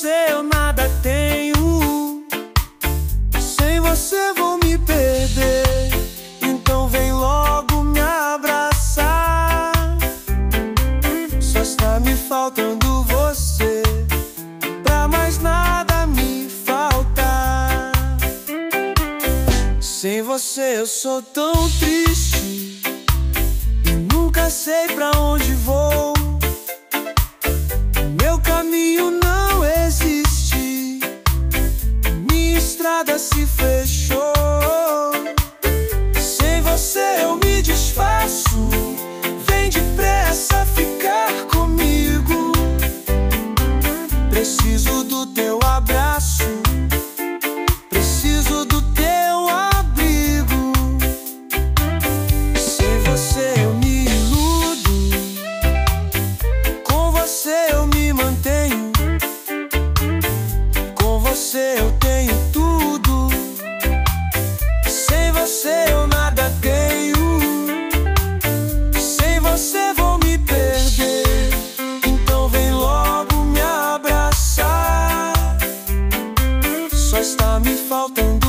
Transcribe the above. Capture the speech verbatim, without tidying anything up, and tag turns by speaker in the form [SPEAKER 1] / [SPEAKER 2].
[SPEAKER 1] você eu nada tenho. Sem você vou me perder. Então vem logo me abraçar. Só está me faltando você, pra mais nada me faltar. Sem você eu sou tão triste e nunca sei pra onde vou. Meu caminho não existe, minha estrada se fechou. Sem você eu me desfaço, vem depressa ficar comigo. Preciso do teu abraço, preciso do teu abrigo. Sem você eu me iludo, com você eu me mantenho. Com você eu tenho tudo, sem você eu nada tenho. Sem você vou me perder, então vem logo me abraçar. Só está me faltando